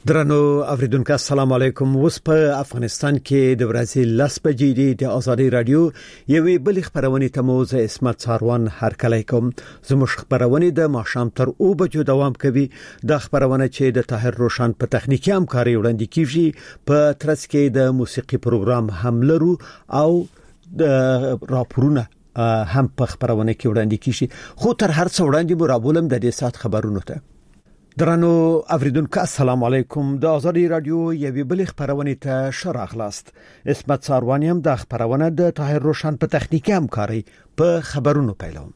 درنو اوریدونکو السلام علیکم. اوس په افغانستان کې د برازیل لاس بجې د ازادي رادیو یوې بل خبرونه ته موزه اسمت ساروان هرکلی کوم. زموږ خبرونه د ماښام تر 2 بجو دوام کوي. د خبرونه چې د طاهر روشن په تخنیکی همکاري وړاندې کیږي په ترڅ کې د موسیقي پروګرام هم لرو او د راپورونه هم په خبرونه کې وړاندې کیږي. خو تر هر څه وړاندې مرابولم د دې سات خبرونه ته درنو اوریدونکو السلام علیکم. د ازادي رادیو یوې بل خبرونه ته شراغلاست. اسمت ساروانی هم د خبرونه د طاهر روشن په تخنیکی همکاري په خبرونو پیلوم.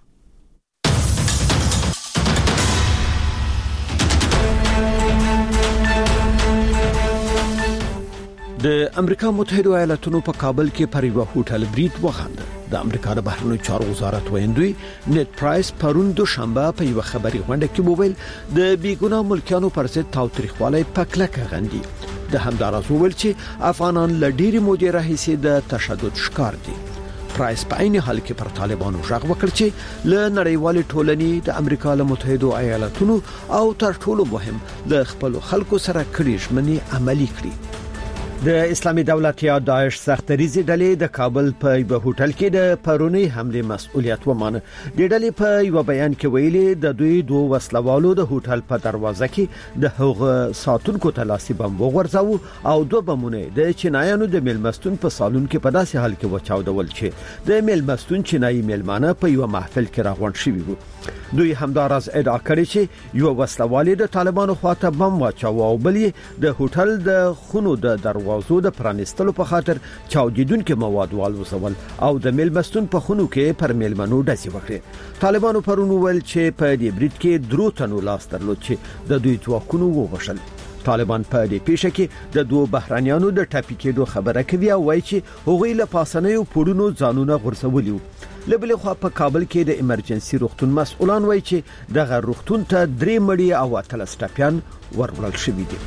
د امریکا متحده ایالاتونو په کابل کې پر یو هوټل برید وغنده. د امریکا د بهرنیو چارو وزارت ویندوی نت پرایس پرون دوشنبه په یو خبري غونډه کې وویل د بیګونا ملکیانو پر ضد تاوتریخوالی په کلکه غندي. د همدارس وویل چې افغانان لډيري مودې راهیسې د تشدد شکار دي. پرایس په عین حال کې پر طالبانو ژغ وکړ چې له نړیوال ټولنې د امریکا له متحده ایالاتونو او تر ټولو مهم د خپل خلکو سره کړي ژمنې عملي کړي. د اسلامي دولت یا داعش سختریزي ډلې د کابل په یو هوټل کې د پرونی حمله مسؤلیت ومانه. د ډلې په یو بیان کې ویلي د دوی دوه وسلوالو د هوټل په دروازه کې د هغه ساتونکو تلاسي بم وغورځاو او دوه بمونه د چینایانو د میلمستون په سالون کې په داسې حال کې وچاودول چې د میلمستون چینایي میلمانه په یو محفل کې راغونډ شوي وو. دوی همدارس ادعا کړې چې یو وسلوال د طالبانو خواته بم واچاو او بل د هوټل د خونو د دروازو د پرانستلو په خاطر چاودیدونکو مواد والوزول او د میلمستون په خونو کې پر میلمنو ډزې وکړې. طالبانو پرون ویل چې په دې برید کې درو تنو لاس درلود چې د دوی ځواکونو وغوښل. طالبان په دې پیښه کې د دوه بهرانيانو د ټاپي کېدو خبره کوي او وایي چې هغوی له پاسنیو پوړونو ځانونه غورځولي. لبلې خو په کابل کې د ایمرجنسي روغتون مسؤلان وایي چې دغه روغتون ته 3 مړي او 13 ټپيان ورولل شوي دي.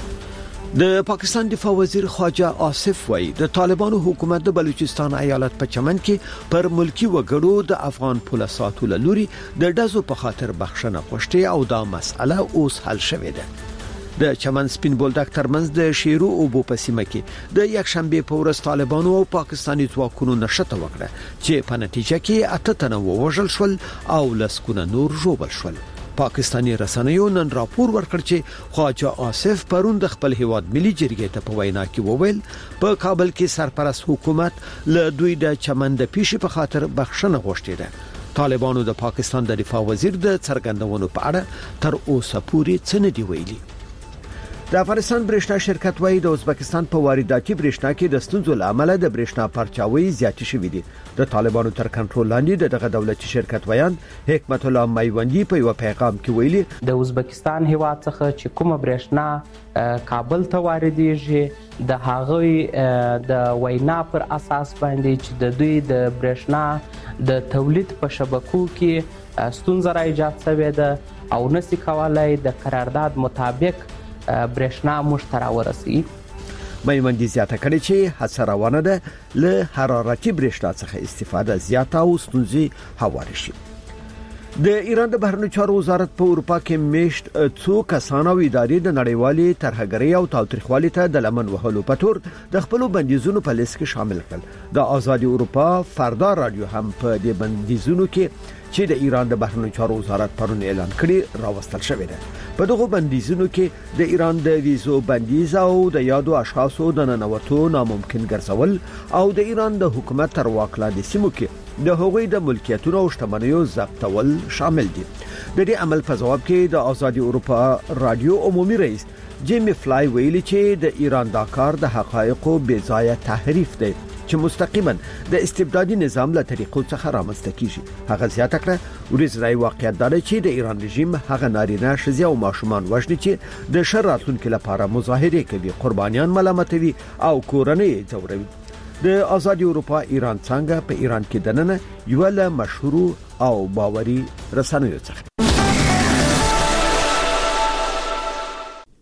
د پاکستان دفاع وزیر خواجه آصف وایي د طالبانو حکومت د بلوچستان ایالت په چمن کې پر ملکی وګړو د افغان پولیساتو لوري د ډزو په خاطر بخښنه غوښتي او دا مسأله اوس حل شوې ده. د چمن سپین بولدک ترمنځ د شیرو او بو پسیمه کې د یک شنبه په ورځ طالبانو او پاکستاني ځواکونو نشته وکړه چې په نتیجه کې 8 تنه ووژل شول او لسکونه نور ژوبل شول. پاکستاني رسنیو نن راپور ورکړ چې خواجه آصف پرون د خپل هیواد ملي جرګې ته په وینا کې وویل په کابل کې سرپرست حکومت له دوی د چمن د پیښې په خاطر بخښنه غوښتې ده. طالبانو د پاکستان د دفاع وزیر د څرګندونو په اړه تر اوسه پورې څه نه دی ویلي. د افغانستان برېښنا شرکت وایي د ازبکستان په وارداتي برېښنا کې د ستونزو لامل د برېښنا پرچاوي زیاتې شوې دي. د طالبانو تر کنټرول لاندې دغه دولتي شرکت ویان حکمت الله میوندی په یو پیغام کې ویلي د ازبکستان هیواد څخه چې کومه برېښنا کابل ته واردېږي د هغه د وینا پر اساس باندې چې د دوی د برېښنا د تولید په شبکو کې ستونزه را ایجاد شوې ده او نشي کولای د قرارداد مطابق برېښنا مشترا ورسي. میوندی زیاته کړي چې هڅه روانه ده له حرارتي برېښنا څخه استفاده زیاته او ستونزې هواري شي. د ایران د بهرنیو چارو وزارت په اروپا کې میشت څو کسان او ادارې د نړیوالي ترهګرۍ او تاوتریخوالي ته د لمن وهلو په تور د خپل بندیزونو په لیست کې شامل کړل. د آزادي اروپا فردا رادیو هم په دې بندیزونو کې چې د ایران د بهرنیو چارو وزارت پرون اعلان کړی راوستل شوی دی. په دغه بندیزونو کې د ایران د ویزو بندیز او د یادو اشخاصو د ننوتو ناممکن ګرځول او د ایران د حکومت تر واک لاندې سیمو کې د هغوی د ملکیتونو او شتمنیو ضبطول شامل دي. د دې عمل په جواب کې د آزادي اروپا رادیو عمومي رئیس جیمی فلای ویلي چې د ایران دا کار د حقایقو بې ځایه تحریف دی چې مستقیما د استبدادي نظام له طریقو څخه رامنځته کیږي. هغه زیاته کړه ورځنی واقعیت دا چې د ایران رژیم هغه نارینه ښځې او ماشومان وژني چې د شر راتلونکو لپاره مظاهره کوي، قربانیان ملامتوي او کورنۍ ځوروي. د آزادي اروپا ایران څنګه په ایران کې دننه یو له مشهور او باوري رسنیو څخه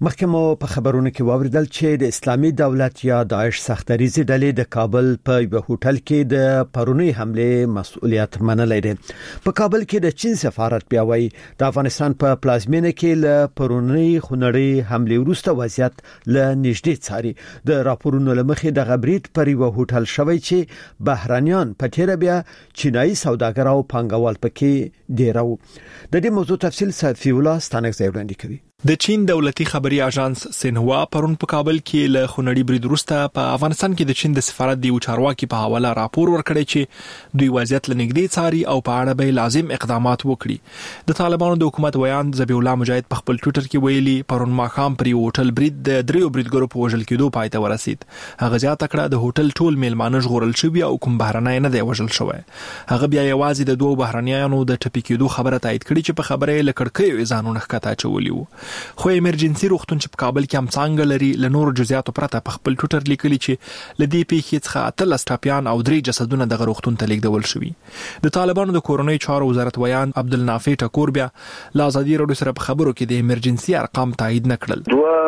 مخکې مو په خبرونو کې واوریدل چې د اسلامي دولت یا داعش سختریزي ډلې د کابل په یو هوټل کې د پرونی حمله مسؤلیت منلې ده. په کابل کې د چین سفارت بیا وایي د افغانستان په پلازمینه کې له پرونی خونړی حمله وروسته وضعیت له نږدې څاري. د راپورونو لمخې د غبرید پر یو هوټل شوی چې بهرانيان په تیر بیا چینایي سوداګر او پانګوال پکې ډیرو. د دې موضوع تفصیل صفی الله ستانک ځای وړاندې کوي. د چین دولتي خبري اژانس سینهوا پرون په کابل کې له خونړي برید وروسته په افغانستان کې د چین د سفارت دی چارواکي په حواله راپور ورکړی چې دوی وضعیت لنګدي څاري او په اړه به لازم اقدامات وکړي. د طالبانو د حکومت ویان ذبیح الله مجاهد په خپل ټوئیټر کې ویلي پرون ماښام پر یو هوټل برید د دریو بریدګرو په وژل کېدو پای ته ورسید. هغه ځا تکړه د هوټل ټول میلمانه ژغورل شوی او کوم بهرنۍ نه دی وژل شوی. هغه بیا یوازې د دوه بهرنیانو د ټپي کېدو خبره تایید کړي چې په خبره یې لکړکې ځانونه ښکته چولی وو. خو ایمرجنسي روغتون چې په کابل کې هم څنګه لري له نور جزئیاتو پرته په خپل ټوئیټر لیکلي چې لدی پیښې څخه 13 ټاپیان او 3 جسدونه د روغتون ته لیږدول شوي. د طالبانو د کورونی چارو وزارت ویان عبدالنافع ټکور بیا لا آزادي راډیو سره په خبرو کې د ایمرجنسي ارقام تایید نکړل.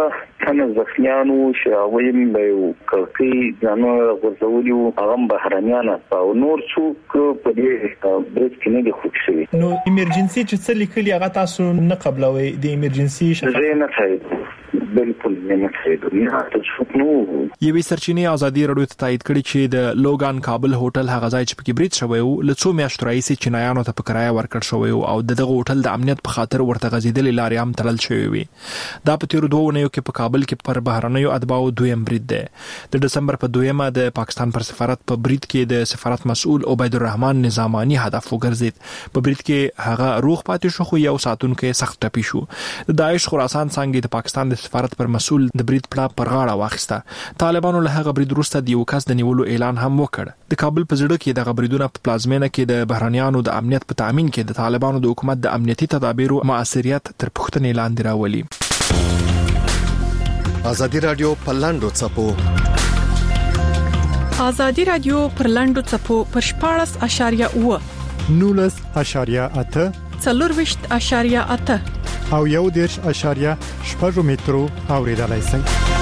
کنه زخمیانو شاویم به کوي ځانو غوځولیو هغه بهرانيان او نور څوک په دې برید کې نه دي خوشي. نو ایمرجنسي چې څه لیکلي هغه تاسو نه قبلوي د ایمرجنسي شفاف نه ځای بالکل نه ځای نه تاسو نو یوې سرچینې آزادي راډیو ته تایید کړي چې د لوګان کابل هوټل هغه ځای چې په برید شوی و له څو میاشتو راهیسې چینایانو ته په کرایه ورکړ شوی او دغه هوټل د امنیت په خاطر ورته غځیدلې لارې هم تړل شوی وي. دا په تیر 2 ونیو کې په کابل کې پر بهرنیو اتباعو دویم برید ده. د دسمبر په 2مه د پاکستان پر سفارت په برید کې د سفارت مسؤل عبید الرحمن نظامانی هدف وګرځید. په برید کې هغه روغ پاتې شو خو یو ساتونکو سخت ټپي شو. د داعش خراسان څنګه د پاکستان د سفارت پر مسؤل د برید پړه پر غاړه واخیسته. طالبانو له هغه برید وروسته د یو کس د نیولو اعلان هم وکړ. د کابل په زړه کې د غبرګونونو په پلازمینه کې د بهرنیانو د امنیت په تامین کې د طالبانو د حکومت د امنیتي تدابیرو مؤثریت تر پوښتنې لاندې راولي. آزادي رادیو پر لاندو چپو آزادي رادیو پر لاندو چپو پر 14.8 19.8 4.8 او 1.8 مترو اوریدلای شئ.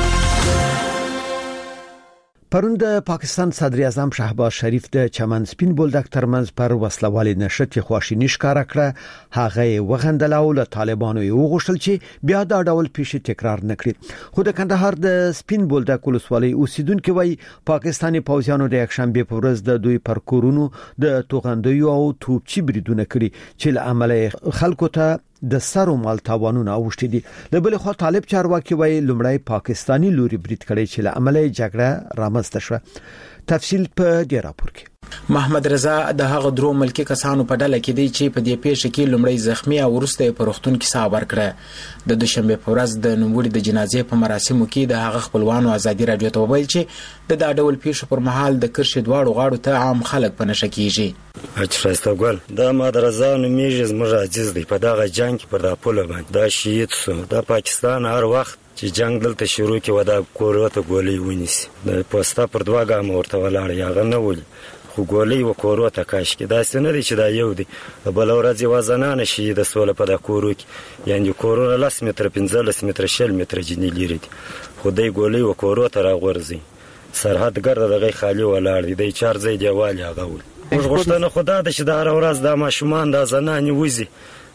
پرون د پاکستان صدر اعظم شهباز شریف د چمن سپین بولدک ترمنځ پر وسلوالي نشټ خواشینی ښکارا کړه. هغه وغندل او له طالبانو یو غوښتل چې بیا دا ډول پیښې تکرار نکړي. خو د کندهار د سپین بولدک ولسوالۍ اوسیدونکو وایي پاکستاني پوځیانو د یکشنبه په ورځ د دوی پر کورونو د توغندیو او توپچی بریدونه کړي چې له عمله خلکو ته د سرو مال تاوانونه اوښتي دي. د بل خو طالب چارواکي وایي لومړی پاکستانی لوري برید کړي چې له عمله جګړه رامنځته شوه. تفصیل په دې راپور کې. محمد رضا د هغه درو ملکی کسانو په ډله کې دی چې په دې پیښه کې لومړی زخمی او وروسته په روغتون کې صابر کړه. د دوشنبه په ورځ د نوموړي د جنازې په مراسمو کې د هغه خپلوانو آزادي راډیو ته وویل چې د دا ډول پیښو پر مهال د کرښې دواړو غاړو ته عام خلک په نشه کیږي. اچرسته ګل دا مدرسه نومیږي زموږ عزیز دی په دغه جنگ پر د پوله باندې دا شهید شو. د پاکستان هر وخت چې جنگ دلته شروع کې ودا کوروته ګولې ونیسي د پوسټا پر دوا ګام ورته ولاړ یاغه نه ولي خو ګولې و کوروته کاش کې دا څنګه دي چې دا یو دی بل ورځ وزنانه شي د سوله په د کورو کې یعنی کورونه 10 متر 15 متر 10 متر جنې لري خو دای ګولې و کوروته راغورځي سرحد ګرد دغه خالی ولاړ دی د چار ځای دیوال هغه ول موږ غوښتنه خدا د چې د هر ورځ د ماشومان د زنانې وځي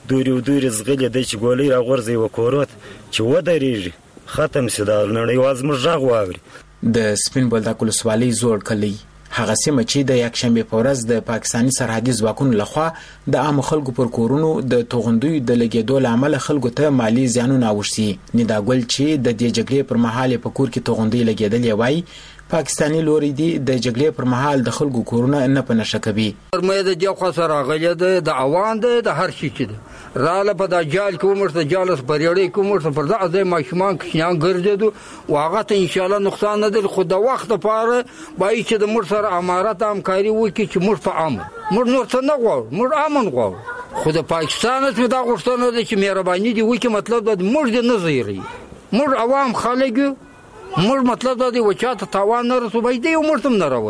دوری زغلې د چې ګولې راغورځي و کوروت چې ودرېږي ختم سي دا نړیواز مرغ واوري. د سپین بولدک ولسوالۍ زوړ کلی هغه سیمه چې د یکشنبه په ورځ د پاکستاني سرحدي ځواکونو لخوا د عام خلکو پر کورونو د توغندوی د لګیدو لامل خلکو ته مالی زیانونه اوښتي. ندا ګل چې د دې جګړې پر مهال په کور کې توغندوی لګیدل وای پاکستانی لوري دی د جګړې پر مهال د خلکو کورونه نه پنهشه کوي. مې د دې خو سره غلې د اوان د هر شي چې رااله په د جال کې عمر ته جالس پرېړې کوم پر د ازای ماشومان کښیان ګرځېدو واغه ته ان شاء الله نقصان نه در خو د وخت لپاره بای چې د مر سره امارات همکاري وکړي چې مر په امن مر نور څه نه غواړو مر امن غواړو خو د پاکستان څخه دا غوښتنه ده چې مهرباني دی وکړي مطلب د مر دې نه زیری مر عوام خلک مر مطلب دا دی وچاته تاوان نه رسوبای دی عمر تم نه راورس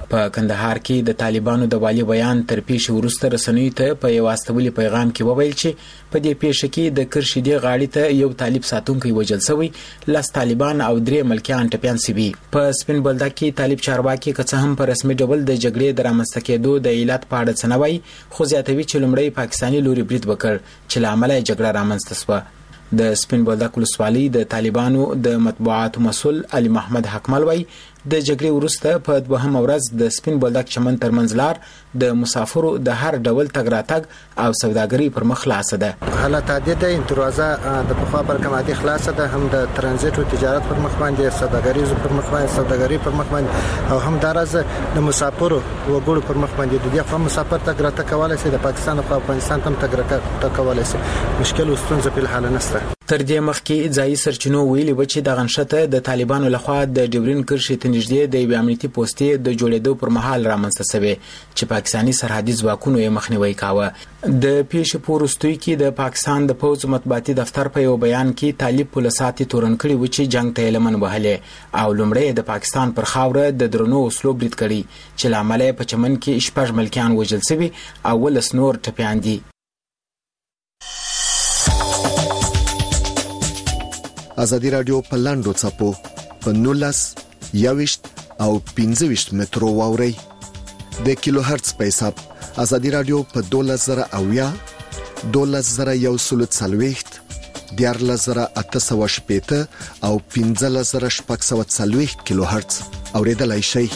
په کندهار کې د طالبانو د والي بیان تر پیښې وروسته رسنیو ته په یو واستولي پیغام کې وویل چې په دې پیښه کې د کرشدي غاړې ته یو طالب ساتونکی وژل شوی، لاس طالبان او 3 ملکیان ټپیان شوي. په سپین بولدک کې طالب چارواکي که څه هم په رسمي ډول د جګړې د رامنځته کېدو د علت په اړه څه نه وایي، خو زیاتوي چې لومړی پاکستاني لوري برید وکړ چې له امله جګړه رامنځته شوه. د سپین بولدک ولسوالۍ د طالبانو د مطبوعاتو مسؤل علي محمد حکمل وایي د جګړې وروسته په 2مه ورځ د سپین بولدک چمن ترمنځ لار د مسافرو د هر ډول تګ راتګ او سوداګرۍ پر مخ خلاصه ده. حالت عادي ده، دروازه د پخوا پر کمادي خلاصه ده، هم د ترانزیت او تجارت پر مخ باندې، سوداګرۍ پر مخ باندې او هم درازه د مسافرو وګړو پر مخ باندې د دې مسافر تګ راتګ کولای شي، د پاکستان او افغانستان تم تګ راتګ کولای شي. مشکل او ستونزه په حال نشته. تر دې مخکې ځایي سرچینو ویلي و چې د غنښته د طالبانو لخوا د ډیورین کرښې ته نږدې د یوې امنیتي پوستې د جوړېدو پر مهال رامنځته شوې چې پاکستاني سرحدي ځواکونو یې مخنیوی کاوه. د پیښې په وروستیو کې د پاکستان د پوځ مطبوعاتي دفتر په یو بیان کې طالب پولیساتي تورن کړي و چې جنگ ته لمن وهلې او لومړی د پاکستان پر خاوره د درنو وسلو برید کړي چې له امله په چمن کې 6 ملکیان وژل شوي او 10 نور ټپیان دي. ازادي رادیو په لاندو څپو په 19 21 او 25 مترو واوري د کیلو هرتز په حساب. ازادي رادیو په 12000 12140 14880 او 15640 کیلو هرتز اوریدلای شئ.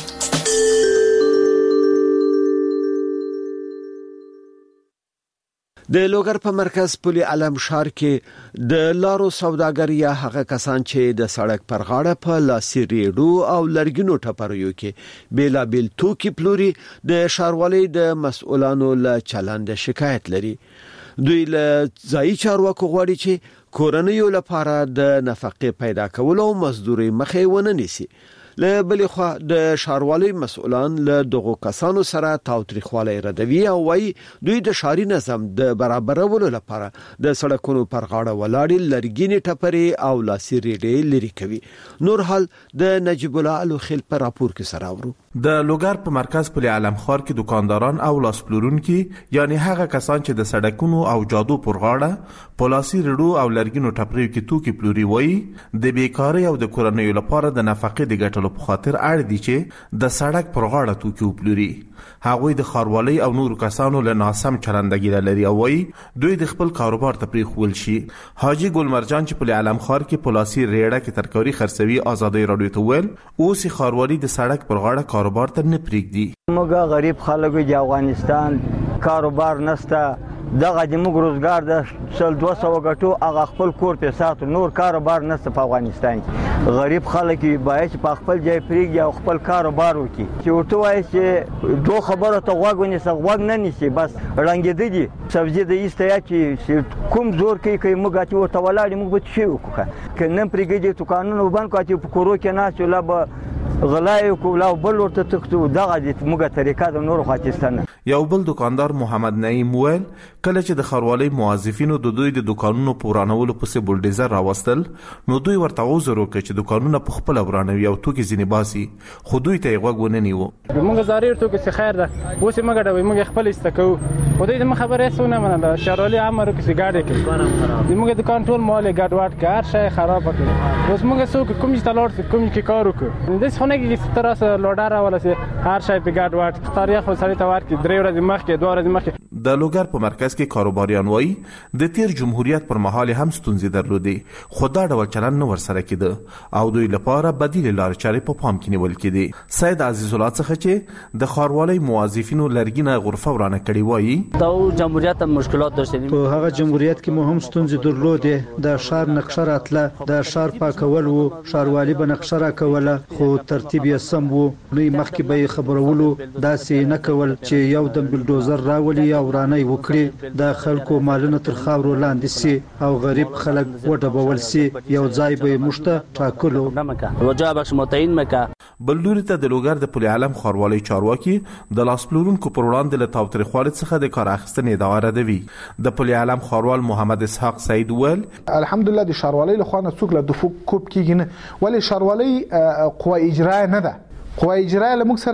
د لوګر په مرکز پل علم شهر کې د لارو سوداګر یا هغه کسان چې د سړک پر غاړه په لاسي ریډو او لرګینو ټپریو کې بیلابل توکي پلوري د ښاروالۍ د مسؤلانو له چلند شکایت لري. دوی له ځایي چارواکو غواړي چې کورنیو لپاره د نفقې پیدا کول او مزدوري مخې ونه نیسي. له بلې خوا د ښاروالۍ مسؤلان له دغو کسانو سره تاوتریخوالی ردوي او وايي دوی د ښاري نظم د برابرولو لپاره د سړکونو پر غاړه ولاړې لرګینې ټپرې او لاسي ریډې لرې کوي. نور حال د نجیب الله الوخیل په راپور کې سره ورو. د لوګر په مرکز پل علم خار کې دکانداران او لاس پلورونکي یعنی هغه کسان چې د سړکونو او جادو پر غاړه په لاسي ریډو او لرګینو ټپریو کې توکي پلوري وایي د بیکارۍ او د کورنیو لپاره د نفقې د ګټلو په خاطر اړ دي چې د سړک پر غاړه توکي وپلوري. هغوی د ښاروالۍ او نورو کسانو له ناسم چلندګي لري او وایي دوی د خپل کاروبار ته پریښول شي. حاجی ګل مرجان چې په علم خار کې پلاسی ریډه کې ترکاري خرڅوي ازادي رادیو ته ویل اوس ښاروالۍ د سړک پر غاړه کاروبار ته نه پریږدي. موږ غریب خلک د افغانستان کاروبار نشته، دغه د موږ روزګار د 200 غټو هغه خپل کور په ساتو، نور کاروبار نشته په افغانستان کې. غریب خلک باید په خپل ځای پریږدي او خپل کاروبار وکړي. چې ورته وایي چې دوه خبره ته غوږ ونیسه، غوږ نه نیسي، بس رنګېده دي سبزي د ایستیا چې کوم زور کوي موږ چې ورته ولاړ موږ به شي وکړو که نه پریږدي تو قانون وبند کو چې په کورو کې ناس ولا به غلای کولا بل ورته تکتو دغه د موږ طریقه د نور خاطستانه. یو بل دکاندار محمد نعیم ویل کله چې د ښاروالۍ موظفینو د دوی د دکانونو پورانولو پسې بولډیزر راوستل نو دوی ورته عذر وکړ چې دکانونه په خپل ورانوي او توکي ځینې باسي، خو دوی ته یې غوږ ونه نیو. موږ زاریر توکي څه خیر ده اوس موږ ډوي موږ خپل استکو خو دوی د خبرې سونه مننه ښاروالۍ امر کوي چې ګاډي کې موږ دکان ټول مال ګډوډ کار شي خراب کړي. اوس موږ څوک کوم چې تلور کوم کې کار وکړو د څونه کې سترس لوډر ولا سي هر شي په ګډوډ تاریخ خو سړی ته ورکړي 3 ورځې مخکې 2 ورځې مخکې. د لوګر په مرکز کې کاروباریان وایي د تیر جمهوریت پر مهال هم ستونزې درلودې خو دا ډول چلند نه ورسره کېده او دوی لپاره بدیل لارې چارې په پام کې نیول کېدې. سید عزیز الله څخه چې د ښاروالۍ موظفینو لرګینه غرفه ورانه کړې وایي دا جمهوریت مشکلات داشتیم. په هغه جمهوریت کې مو هم ستونزې درلودې، د ښار نقشه راتله، د ښار پاکول وو، ښاروالي به نقشه راکوله خو ترتیب یې سم وو، نو مخکې به خبرولو داسې نه کول چې یو د بلډوزر راولي او ورانه وکړي، د خلکو مالونه تر خاورو لاندې سي او غریب خلک وډبول سي، یو ځای به مشته ټاکلو رجا بخش متعین مکه. بل لوري ته د لوګر د پل علم ښاروالۍ چارواکي د لاس پلورونکو پر وړاندې له تاوتریخوالي څخه د کار اخیستنې ادعا ردوي. د پل علم ښاروال محمد اسحاق سعید ویل الحمدلله د ښاروالۍ له خوا نه څوک له دفوع کوب کیږي نه، ولې ښاروالۍ قوه اجرا نه ده، قوه اجرا له موږ سره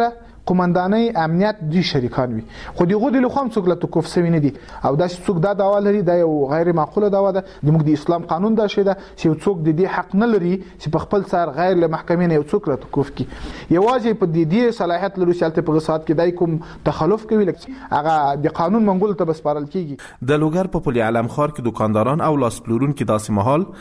قومندانۍ امنیت دوی شریکان وي خو دغه د لخوا څوک له توقف سوي نه دي او دا څوک دا دعوا لري دا یو غیر معقوله دعوا ده د موږ د اسلام قانون دا شی ده چې څوک د دې حق نه لري چې په خپل سر غیر له محکمې نه یو څوک له توقف کی یوازې په دې صلاحیت لري چې په غصات کې دای کوم تخلف کوي لکه هغه د قانون منګول ته بسپارل کیږي د لوګر په پل علم خار کې دکانداران او لاس پلورونکو داسې مهال